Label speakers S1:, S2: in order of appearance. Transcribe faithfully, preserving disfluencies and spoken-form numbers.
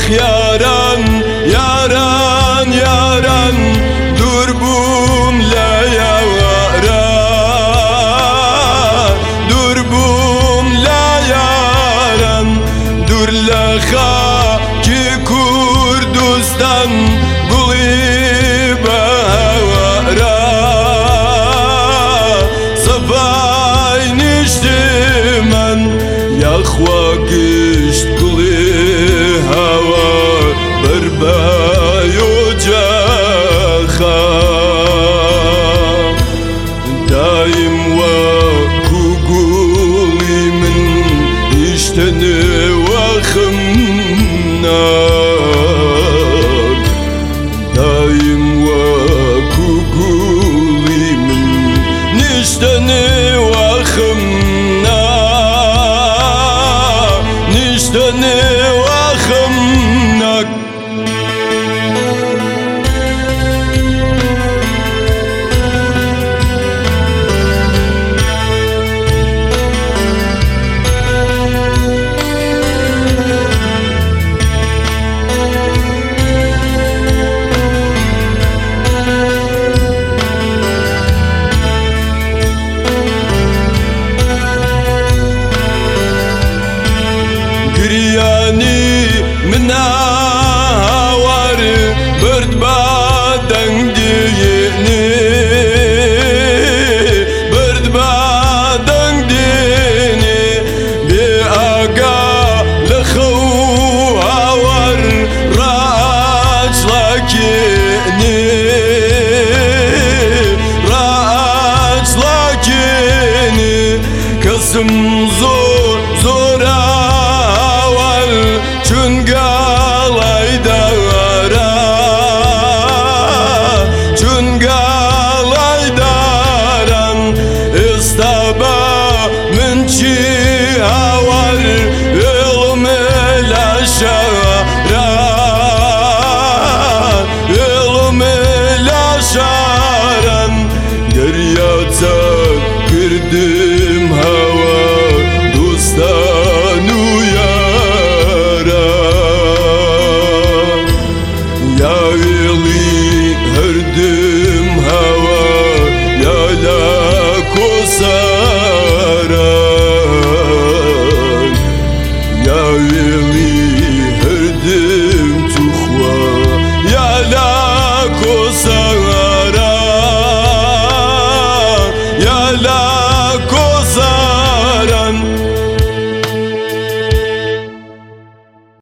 S1: yaran, yaran, yaran, dur bumla yara, dur bumla yaran, dur laha ki Kurdistan guli bahara, sabay niştiman yakhwa gisht guli hava بربايو جاخا دايم واكو قولي من يشتني واخمنا دايم واكو قولي من نشتني واخمنا نشتني واخمنا Giryani مناور برد بعدن ديني برد بعدن ديني بأقا لخو هاور راج لكيني راج لكيني كسم زور زورا Çungalay dağara, çungalay daran, istaba minçi havar, ilmel aşara, ilmel aşaran, geryata girdim ha.